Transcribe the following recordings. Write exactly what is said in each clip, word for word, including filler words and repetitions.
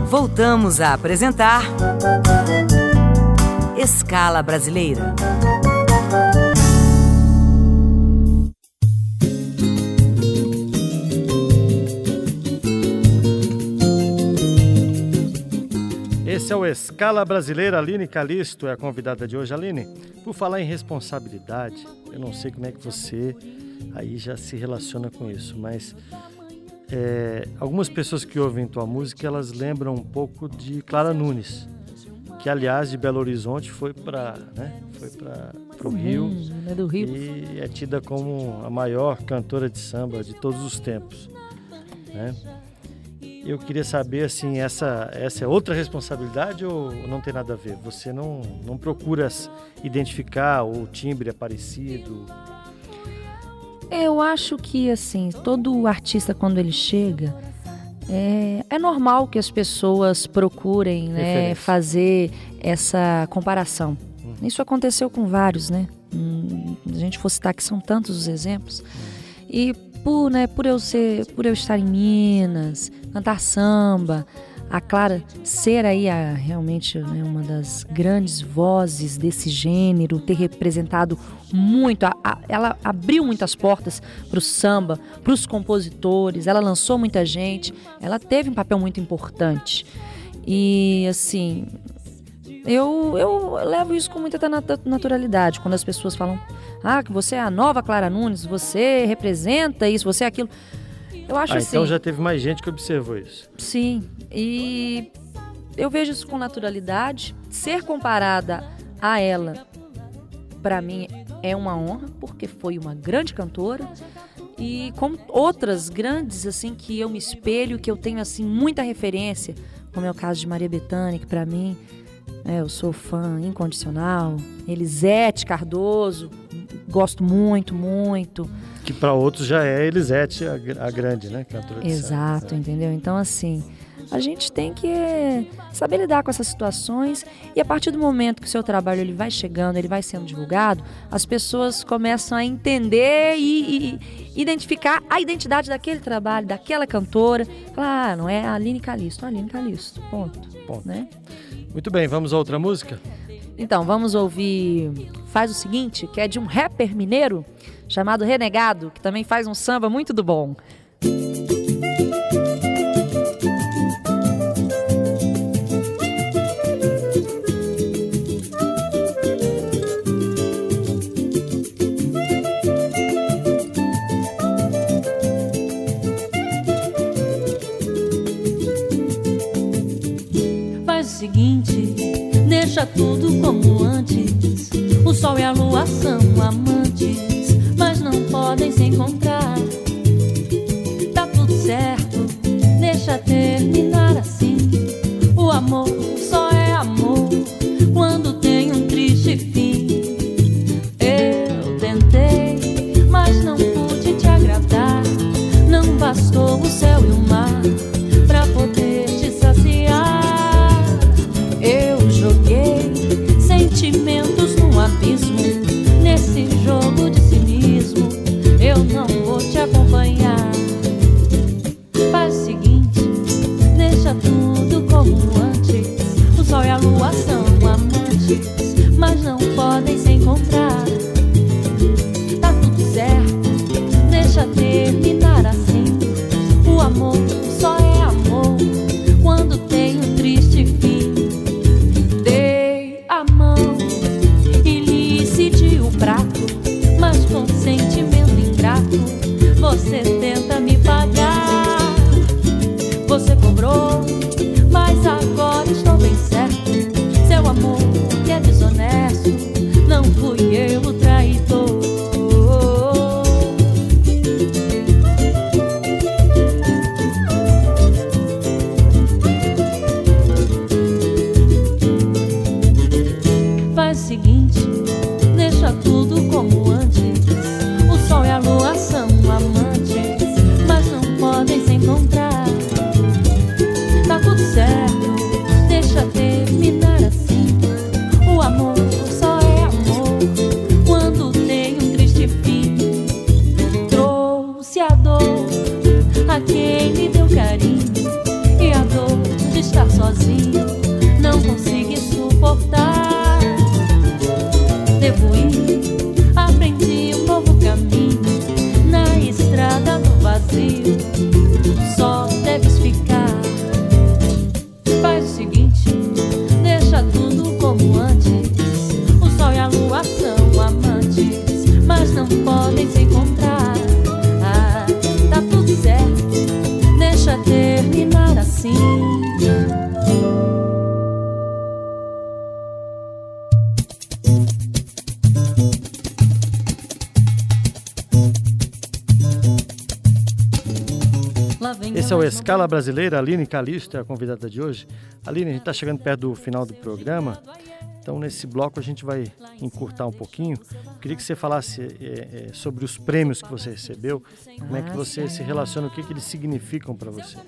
Voltamos a apresentar Escala Brasileira. Esse é o Escala Brasileira. Aline Calixto é a convidada de hoje. Aline, por falar em responsabilidade, eu não sei como é que você aí já se relaciona com isso, mas é, algumas pessoas que ouvem tua música, elas lembram um pouco de Clara Nunes, que aliás de Belo Horizonte foi para né, foi para o Rio, é do Rio e é tida como a maior cantora de samba de todos os tempos, né? Eu queria saber, assim, essa, essa é outra responsabilidade ou não tem nada a ver? Você não, não procura identificar o timbre é parecido? Eu acho que, assim, todo artista, quando ele chega, é, é normal que as pessoas procurem, né, fazer essa comparação. Hum. Isso aconteceu com vários, né? Hum, a gente for citar que são tantos os exemplos. Hum. E por, né, por, eu ser, por eu estar em Minas, cantar samba, a Clara ser aí a, realmente, né, uma das grandes vozes desse gênero, ter representado muito, a, a, ela abriu muitas portas para o samba, para os compositores, ela lançou muita gente, ela teve um papel muito importante. E assim, eu, eu levo isso com muita naturalidade, quando as pessoas falam, ah, que você é a nova Clara Nunes, você representa isso, você é aquilo. Eu acho ah, assim. Então já teve mais gente que observou isso. Sim, e eu vejo isso com naturalidade. Ser comparada a ela, para mim, é uma honra, porque foi uma grande cantora. E como outras grandes, assim, que eu me espelho, que eu tenho, assim, muita referência, como é o caso de Maria Bethânia, que para mim, é, eu sou fã incondicional. Elisete Cardoso, gosto muito, muito. Que para outros já é Elisete a, a grande, né? Cantora de Exato, samba. Entendeu? Então, assim, a gente tem que saber lidar com essas situações e a partir do momento que o seu trabalho ele vai chegando, ele vai sendo divulgado, as pessoas começam a entender e, e identificar a identidade daquele trabalho, daquela cantora. Claro, não é a Aline Calixto, a Aline Calixto, ponto. ponto. Né? Muito bem, vamos a outra música? Então, vamos ouvir Faz o Seguinte, que é de um rapper mineiro chamado Renegado, que também faz um samba muito do bom. Faz o seguinte, deixa tudo como antes. O sol e a lua são amantes, mas não podem se encontrar. Tá tudo certo, deixa terminar assim. O amor só é amor quando tem um triste fim. Eu tentei, mas não pude te agradar. Não bastou o céu e o mar pra poder te saciar. Eu joguei sentimentos no abismo. Nesse jogo de cinismo eu não vou te acompanhar. Faz o seguinte, deixa tudo como antes. O sol e a lua são amantes, mas não podem se encontrar. Tá tudo certo, deixa terminar assim. O amor só é amor quando tem um triste fim. Dei a mão e lhe cedi o prato, mas com sentimento ingrato você tenta me pagar. Você cobrou, mas agora estou bem certo. Seu amor que é desonesto, não fui eu o traidor. Faz o seguinte, deixa tudo como antes. O sol e a lua são amantes, mas não podem se encontrar. vazio não consegui suportar. Devo ir, aprendi um novo caminho na estrada do vazio. Só deves ficar. Faz o seguinte, deixa tudo como antes. O sol e a lua são amantes, mas não podem se encontrar. Ah, tá tudo certo, deixa terminar assim. Esse é o Escala Brasileira, a Aline Calixto é a convidada de hoje. Aline, a gente está chegando perto do final do programa, então nesse bloco a gente vai encurtar um pouquinho. Eu queria que você falasse é, é, sobre os prêmios que você recebeu, como é que você se relaciona, o que, que eles significam para você.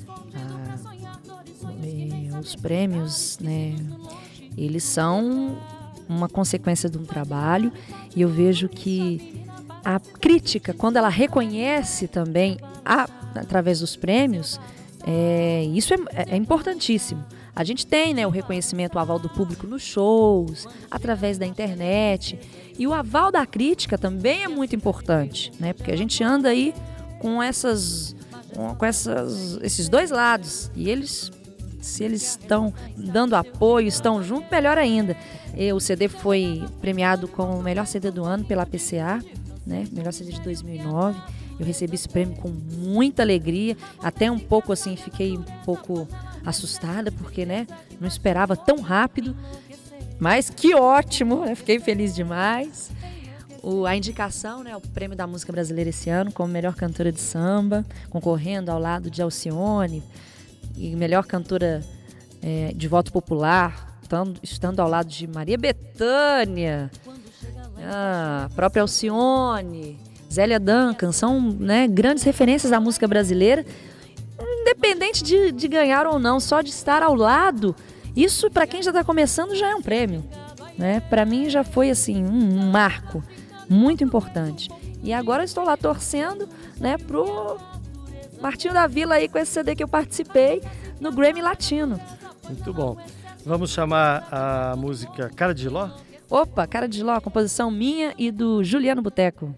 Ah, é, os prêmios, né, eles são uma consequência de um trabalho, e eu vejo que a crítica, quando ela reconhece também a, através dos prêmios, é, isso é, é importantíssimo. A gente tem, né, o reconhecimento, o aval do público nos shows, através da internet, e o aval da crítica também é muito importante, né, porque a gente anda aí com, essas, com essas, esses dois lados, e eles, se eles estão dando apoio, estão juntos, melhor ainda. E o C D foi premiado como o melhor C D do ano pela P C A, né, melhor C D de dois mil e nove. Eu recebi esse prêmio com muita alegria, até um pouco assim, fiquei um pouco assustada, porque, né, não esperava tão rápido, mas que ótimo, né, fiquei feliz demais. O, a indicação, né, o prêmio da música brasileira esse ano, como melhor cantora de samba, concorrendo ao lado de Alcione, e melhor cantora é, de voto popular, estando, estando ao lado de Maria Bethânia, a própria Alcione, Zélia Duncan, são, né, grandes referências da música brasileira, independente de, de ganhar ou não, só de estar ao lado, isso para quem já está começando já é um prêmio, né? Para mim já foi assim um, um marco muito importante. E agora eu estou lá torcendo, né, pro Martinho da Vila aí com esse C D que eu participei no Grammy Latino. Muito bom. Vamos chamar a música Cara de Giló? Opa, Cara de Giló, composição minha e do Juliano Boteco.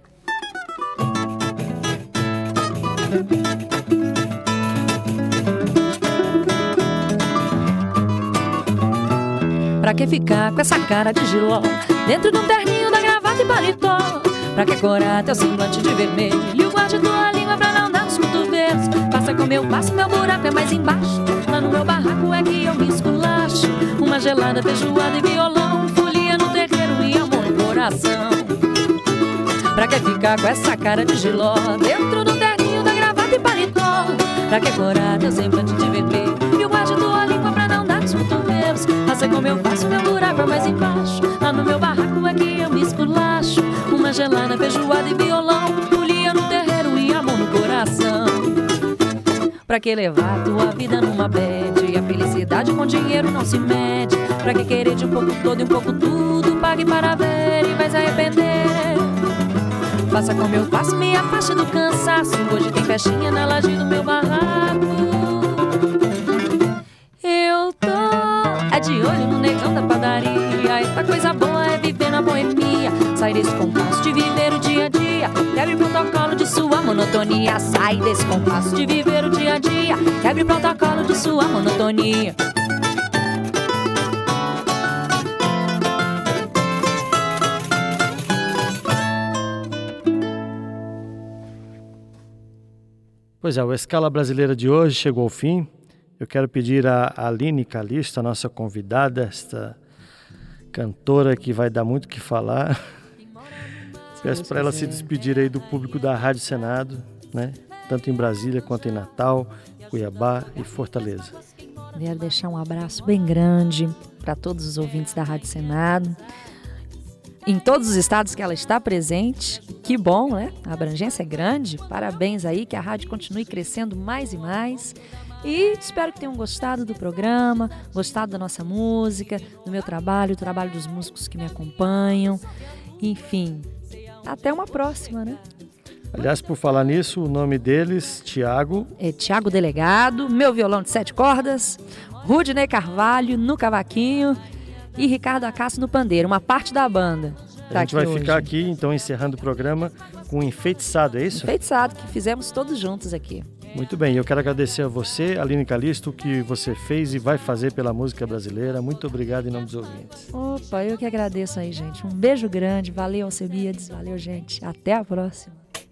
Pra que ficar com essa cara de giló dentro de um terninho da gravata e paletó? Pra que corar teu semblante de vermelho e o guarde tua língua pra não dar nos cotovelos? Passa como eu passo, meu buraco é mais embaixo. Lá no meu barraco é que eu me esculacho. Uma gelada, feijoada e violão, folia no terreiro e amor no coração. Pra que ficar com essa cara de giló dentro do terninho da gravata e paletó? Pra que corar teu semblante de vermelho e o guarde tua língua pra não dar nos cotovelos? Passa como eu faço, meu buraco é mais embaixo. Lá no meu barraco é que eu me esculacho. Uma gelada, feijoada e violão, folia no terreiro e amor no coração. Pra que levar tua vida numa bad? A felicidade com dinheiro não se mede. Pra que querer de um pouco todo e um pouco tudo? Pague para ver e vai se arrepender. Faça como eu faço, me afaste do cansaço. Hoje tem festinha na laje do meu barraco. Eu tô é de olho no negão da padaria. Essa coisa boa é viver na boemia. Sai desse compasso de viver o dia a dia. Quebre o protocolo de sua monotonia. Sai desse compasso de viver o dia a dia. Quebre o protocolo de sua monotonia. Pois é, o Escala Brasileira de hoje chegou ao fim. Eu quero pedir a Aline Calixto, a nossa convidada, esta cantora que vai dar muito o que falar. Peço para ela se despedir aí do público da Rádio Senado, né? Tanto em Brasília quanto em Natal, Cuiabá e Fortaleza. Quero deixar um abraço bem grande para todos os ouvintes da Rádio Senado. Em todos os estados que ela está presente, que bom, né? A abrangência é grande, parabéns aí, que a rádio continue crescendo mais e mais. E espero que tenham gostado do programa, gostado da nossa música, do meu trabalho, do trabalho dos músicos que me acompanham. Enfim, até uma próxima, né? Aliás, por falar nisso, o nome deles, Tiago... É Tiago Delegado, meu violão de sete cordas, Rudney Carvalho no cavaquinho e Ricardo Acácio no pandeiro, uma parte da banda. Tá, a gente vai hoje ficar aqui, então, encerrando o programa com Enfeitiçado, é isso? Enfeitiçado, que fizemos todos juntos aqui. Muito bem, eu quero agradecer a você, Aline Calixto, o que você fez e vai fazer pela música brasileira. Muito obrigado em nome dos ouvintes. Opa, eu que agradeço aí, gente. Um beijo grande, valeu, Alcebiades, valeu, gente. Até a próxima.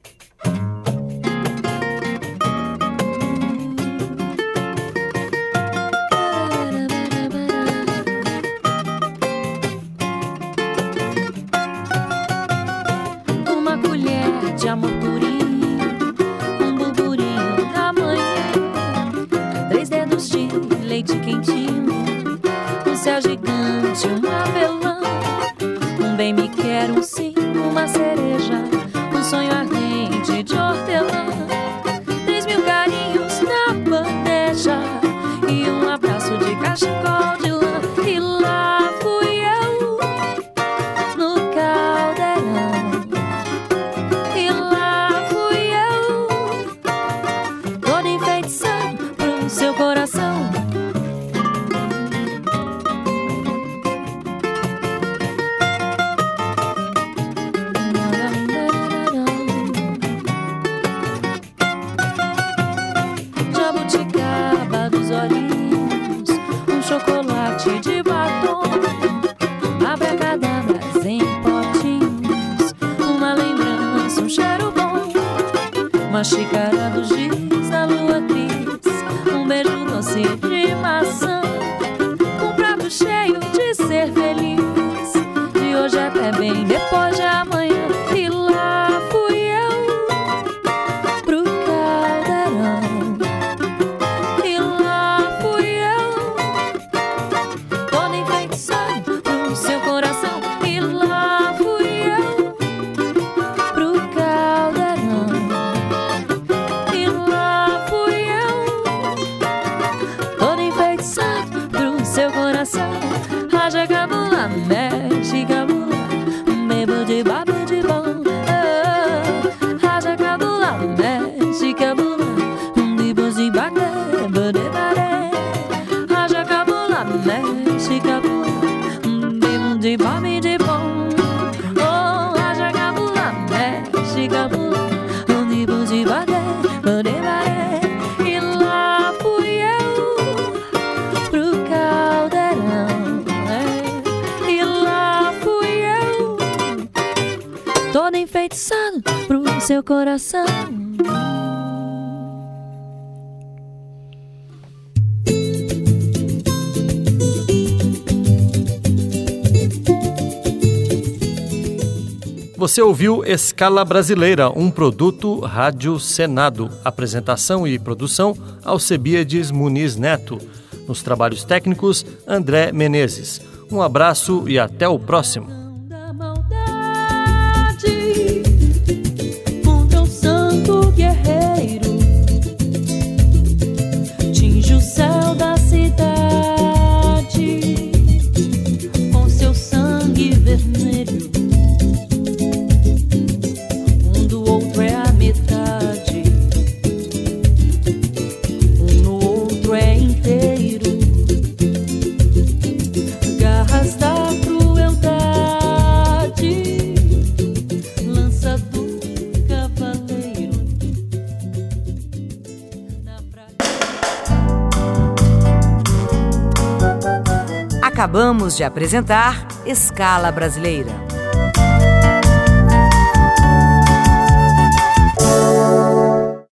Uma colher de amor purinho, um burburinho da manhã, três dedos de leite quentinho, um céu gigante, um avelã, um bem me quer, um sim, uma cereja, um sonho ardente de hortelã, três mil carinhos na bandeja e um abraço de cachecol de lã. E lá fui eu no caldeirão, e lá fui eu todo enfeitiçado pro seu coração. Jabuticaba dos olhinhos, um chocolate de batom, abracadabras em potinhos, uma lembrança, um cheiro bom, uma xícara do giz da lua tris, um beijo doce de maçã, um prato cheio de ser feliz, de hoje até bem depois de amanhã. E lá fui eu pro caldeirão, e lá fui eu todo enfeitiçado pro seu coração. E lá fui eu pro caldeirão, e lá fui eu todo enfeitiçado pro seu coração. Raja cabula, mexe cabula, bebo de babo de bom. Oh, raja cabula, mexe cabula, bebo de babo de bare. Raja cabula, mexe cabula, bebo de babo de bom. Oh, raja cabula, mexe cabula, bebo de babo de bare. E lá fui eu pro caldeirão, é. E lá fui eu todo enfeitiçado pro seu coração. Você ouviu Escala Brasileira, um produto Rádio Senado. Apresentação e produção, Alcebiades Muniz Neto. Nos trabalhos técnicos, André Menezes. Um abraço e até o próximo. Da maldade contra o santo guerreiro, tinge o céu da cidade com seu sangue vermelho. Um do outro é a metade, um no outro é inteiro. Garras da crueldade, lança do cavaleiro na praia. Acabamos de apresentar Escala Brasileira.